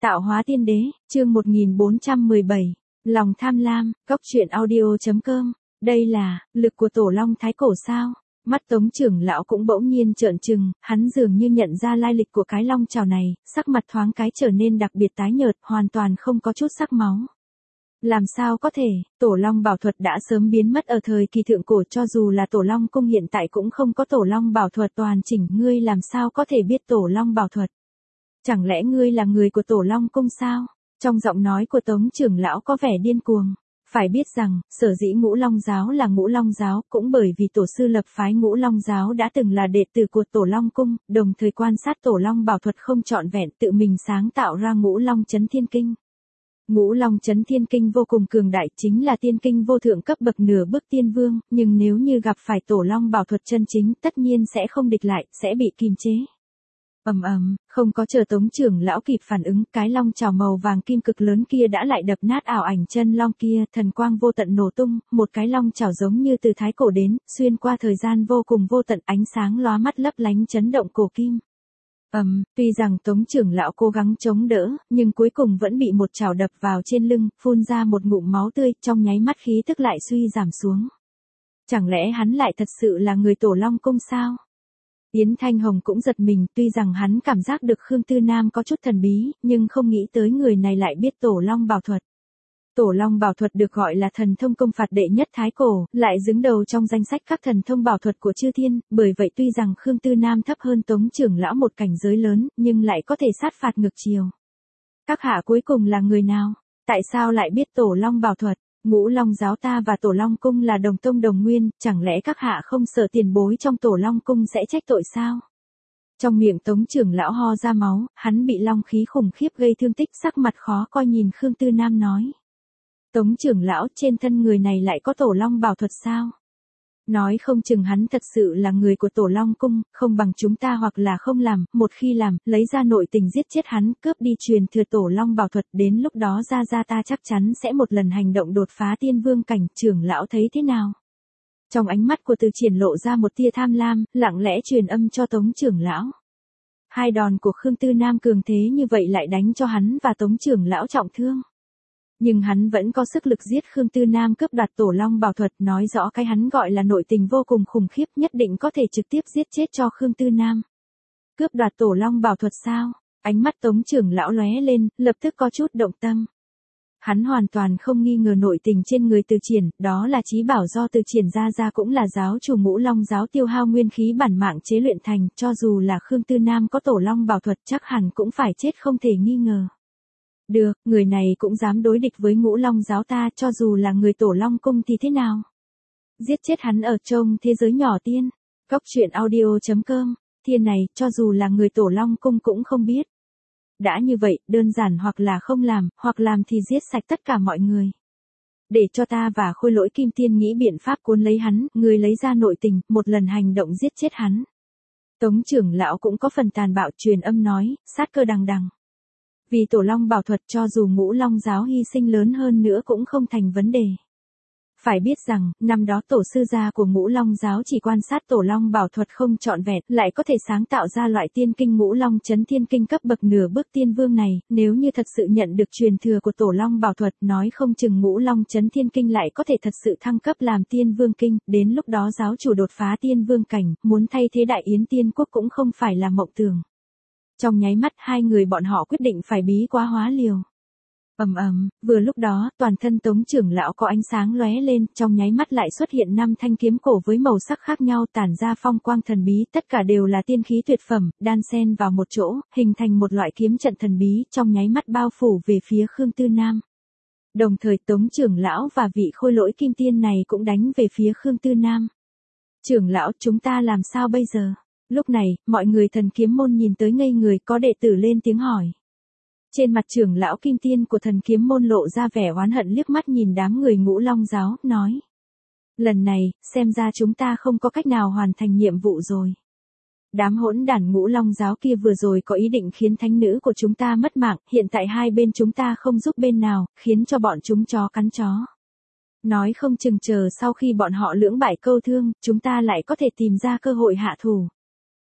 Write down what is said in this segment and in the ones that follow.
Tạo hóa tiên đế, chương 1417. Lòng tham lam, góc truyện audio.com. Đây là, lực của tổ long thái cổ sao? Mắt Tống trưởng lão cũng bỗng nhiên trợn trừng, hắn dường như nhận ra lai lịch của cái long trào này, sắc mặt thoáng cái trở nên đặc biệt tái nhợt, hoàn toàn không có chút sắc máu. Làm sao có thể, tổ long bảo thuật đã sớm biến mất ở thời kỳ thượng cổ, cho dù là tổ long cung hiện tại cũng không có tổ long bảo thuật toàn chỉnh, ngươi làm sao có thể biết tổ long bảo thuật? Chẳng lẽ ngươi là người của tổ long cung sao? Trong giọng nói của Tống trưởng lão có vẻ điên cuồng. Phải biết rằng, sở dĩ Ngũ Long giáo là Ngũ Long giáo cũng bởi vì tổ sư lập phái Ngũ Long giáo đã từng là đệ tử của tổ long cung, đồng thời quan sát tổ long bảo thuật không trọn vẹn, tự mình sáng tạo ra Ngũ Long Chấn Thiên Kinh. Ngũ Long Chấn Thiên Kinh vô cùng cường đại, chính là tiên kinh vô thượng cấp bậc nửa bước tiên vương, nhưng nếu như gặp phải tổ long bảo thuật chân chính tất nhiên sẽ không địch lại, sẽ bị kìm chế. Không có chờ Tống trưởng lão kịp phản ứng, cái long trào màu vàng kim cực lớn kia đã lại đập nát ảo ảnh chân long kia, thần quang vô tận nổ tung, một cái long trào giống như từ thái cổ đến, xuyên qua thời gian vô cùng vô tận, ánh sáng lóa mắt lấp lánh chấn động cổ kim. Tuy rằng Tống trưởng lão cố gắng chống đỡ, nhưng cuối cùng vẫn bị một trào đập vào trên lưng, phun ra một ngụm máu tươi, trong nháy mắt khí tức lại suy giảm xuống. Chẳng lẽ hắn lại thật sự là người tổ long cung sao? Yến Thanh Hồng cũng giật mình, tuy rằng hắn cảm giác được Khương Tư Nam có chút thần bí, nhưng không nghĩ tới người này lại biết tổ long bảo thuật. Tổ long bảo thuật được gọi là thần thông công phạt đệ nhất thái cổ, lại đứng đầu trong danh sách các thần thông bảo thuật của chư thiên, bởi vậy tuy rằng Khương Tư Nam thấp hơn Tống trưởng lão một cảnh giới lớn, nhưng lại có thể sát phạt ngược chiều. Các hạ cuối cùng là người nào? Tại sao lại biết tổ long bảo thuật? Ngũ Long giáo ta và tổ long cung là đồng tông đồng nguyên, chẳng lẽ các hạ không sợ tiền bối trong tổ long cung sẽ trách tội sao? Trong miệng Tống trưởng lão ho ra máu, hắn bị long khí khủng khiếp gây thương tích, sắc mặt khó coi nhìn Khương Tư Nam nói. Tống trưởng lão, trên thân người này lại có tổ long bảo thuật sao? Nói không chừng hắn thật sự là người của tổ long cung, không bằng chúng ta hoặc là không làm, một khi làm, lấy ra nội tình giết chết hắn, cướp đi truyền thừa tổ long bảo thuật, đến lúc đó ra ta chắc chắn sẽ một lần hành động đột phá tiên vương cảnh, trưởng lão thấy thế nào? Trong ánh mắt của Từ Triển lộ ra một tia tham lam, lặng lẽ truyền âm cho Tống trưởng lão. Hai đòn của Khương Tư Nam cường thế như vậy lại đánh cho hắn và Tống trưởng lão trọng thương. Nhưng hắn vẫn có sức lực giết Khương Tư Nam, cướp đoạt tổ long bảo thuật, nói rõ cái hắn gọi là nội tình vô cùng khủng khiếp, nhất định có thể trực tiếp giết chết cho Khương Tư Nam. Cướp đoạt tổ long bảo thuật sao? Ánh mắt Tống trưởng lão lóe lên, lập tức có chút động tâm. Hắn hoàn toàn không nghi ngờ nội tình trên người Từ Triển, đó là chí bảo do Từ Triển ra cũng là giáo chủ Ngũ Long giáo tiêu hao nguyên khí bản mạng chế luyện thành, cho dù là Khương Tư Nam có tổ long bảo thuật chắc hẳn cũng phải chết không thể nghi ngờ. Được, người này cũng dám đối địch với Ngũ Long giáo ta, cho dù là người tổ long cung thì thế nào? Giết chết hắn ở trong thế giới nhỏ tiên. Góc truyện audio.com. Thiên này, cho dù là người tổ long cung cũng không biết. Đã như vậy, đơn giản hoặc là không làm, hoặc làm thì giết sạch tất cả mọi người. Để cho ta và Khôi Lỗi Kim Tiên nghĩ biện pháp cuốn lấy hắn, người lấy ra nội tình, một lần hành động giết chết hắn. Tống trưởng lão cũng có phần tàn bạo, truyền âm nói, sát cơ đằng đằng. Vì tổ long bảo thuật, cho dù Ngũ Long giáo hy sinh lớn hơn nữa cũng không thành vấn đề. Phải biết rằng, năm đó tổ sư gia của Ngũ Long giáo chỉ quan sát tổ long bảo thuật không trọn vẹn, lại có thể sáng tạo ra loại tiên kinh Ngũ Long Chấn Thiên Kinh cấp bậc nửa bước tiên vương này, nếu như thật sự nhận được truyền thừa của tổ long bảo thuật, nói không chừng Ngũ Long Chấn Thiên Kinh lại có thể thật sự thăng cấp làm tiên vương kinh, đến lúc đó giáo chủ đột phá tiên vương cảnh, muốn thay thế Đại Yến Tiên quốc cũng không phải là mộng tưởng. Trong nháy mắt hai người bọn họ quyết định phải bí quá hóa liều. Vừa lúc đó, toàn thân Tống trưởng lão có ánh sáng lóe lên, trong nháy mắt lại xuất hiện 5 thanh kiếm cổ với màu sắc khác nhau tản ra phong quang thần bí, tất cả đều là tiên khí tuyệt phẩm, đan xen vào một chỗ, hình thành một loại kiếm trận thần bí, trong nháy mắt bao phủ về phía Khương Tư Nam. Đồng thời Tống trưởng lão và vị Khôi Lỗi Kim Tiên này cũng đánh về phía Khương Tư Nam. Trưởng lão, chúng ta làm sao bây giờ? Lúc này, mọi người Thần Kiếm môn nhìn tới ngây người, có đệ tử lên tiếng hỏi. Trên mặt trưởng lão Kim Tiên của Thần Kiếm môn lộ ra vẻ oán hận, liếc mắt nhìn đám người Ngũ Long giáo, nói. Lần này, xem ra chúng ta không có cách nào hoàn thành nhiệm vụ rồi. Đám hỗn đản Ngũ Long giáo kia vừa rồi có ý định khiến thánh nữ của chúng ta mất mạng, hiện tại hai bên chúng ta không giúp bên nào, khiến cho bọn chúng chó cắn chó. Nói không chừng chờ sau khi bọn họ lưỡng bại câu thương, chúng ta lại có thể tìm ra cơ hội hạ thủ.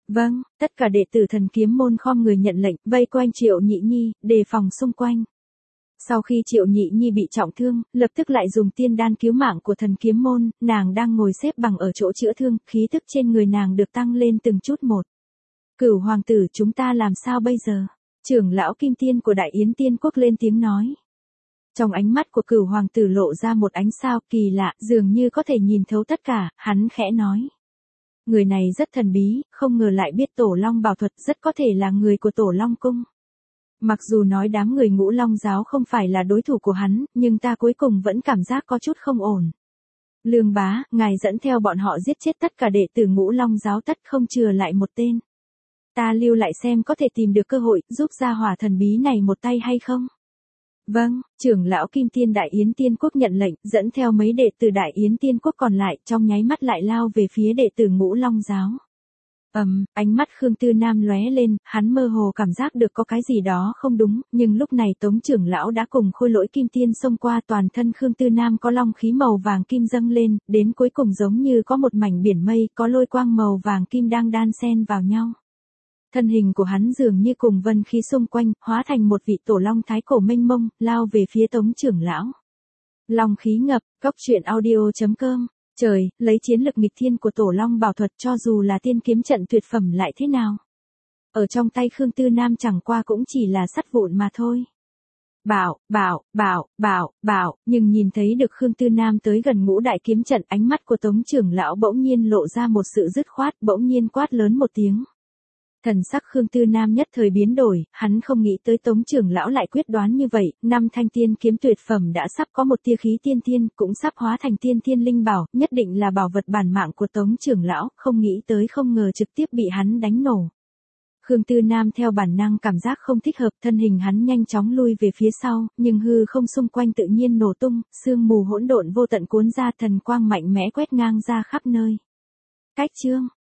Vâng, tất cả đệ tử thần kiếm môn khom người nhận lệnh, vây quanh Triệu Nhị Nhi, đề phòng xung quanh. Sau khi Triệu Nhị Nhi bị trọng thương, lập tức lại dùng tiên đan cứu mạng của thần kiếm môn, nàng đang ngồi xếp bằng ở chỗ chữa thương, khí tức trên người nàng được tăng lên từng chút một. Cửu hoàng tử, chúng ta làm sao bây giờ? Trưởng lão Kim Tiên của Đại Yến Tiên Quốc lên tiếng nói. Trong ánh mắt của Cửu hoàng tử lộ ra một ánh sao kỳ lạ, dường như có thể nhìn thấu tất cả, hắn khẽ nói. Người này rất thần bí, không ngờ lại biết Tổ Long bảo thuật, rất có thể là người của Tổ Long cung. Mặc dù nói đám người Ngũ Long giáo không phải là đối thủ của hắn, nhưng ta cuối cùng vẫn cảm giác có chút không ổn. Lương bá, ngài dẫn theo bọn họ giết chết tất cả đệ tử Ngũ Long giáo, tất không chừa lại một tên. Ta lưu lại xem có thể tìm được cơ hội, giúp gia hỏa thần bí này một tay hay không? Vâng, trưởng lão Kim Tiên Đại Yến Tiên Quốc nhận lệnh, dẫn theo mấy đệ tử Đại Yến Tiên Quốc còn lại, trong nháy mắt lại lao về phía đệ tử Ngũ Long giáo. Ánh mắt Khương Tư Nam lóe lên, hắn mơ hồ cảm giác được có cái gì đó không đúng, nhưng lúc này Tống trưởng lão đã cùng Khôi Lỗi Kim Tiên xông qua, toàn thân Khương Tư Nam có long khí màu vàng kim dâng lên, đến cuối cùng giống như có một mảnh biển mây, có lôi quang màu vàng kim đang đan xen vào nhau. Thân hình của hắn dường như cùng vân khí xung quanh, hóa thành một vị tổ long thái cổ mênh mông, lao về phía Tống trưởng lão. Long khí ngập, coctruyện.audio.com. Trời, lấy chiến lực nghịch thiên của Tổ Long bảo thuật, cho dù là tiên kiếm trận tuyệt phẩm lại thế nào. Ở trong tay Khương Tư Nam chẳng qua cũng chỉ là sắt vụn mà thôi. Bảo, nhưng nhìn thấy được Khương Tư Nam tới gần ngũ đại kiếm trận, ánh mắt của Tống trưởng lão bỗng nhiên lộ ra một sự dứt khoát, bỗng nhiên quát lớn một tiếng. Thần sắc Khương Tư Nam nhất thời biến đổi, hắn không nghĩ tới Tống trưởng lão lại quyết đoán như vậy, 5 thanh tiên kiếm tuyệt phẩm đã sắp có một tia khí tiên thiên, cũng sắp hóa thành tiên thiên linh bảo, nhất định là bảo vật bản mạng của Tống trưởng lão, không nghĩ tới không ngờ trực tiếp bị hắn đánh nổ. Khương Tư Nam theo bản năng cảm giác không thích hợp, thân hình hắn nhanh chóng lui về phía sau, nhưng hư không xung quanh tự nhiên nổ tung, sương mù hỗn độn vô tận cuốn ra, thần quang mạnh mẽ quét ngang ra khắp nơi. Cách chương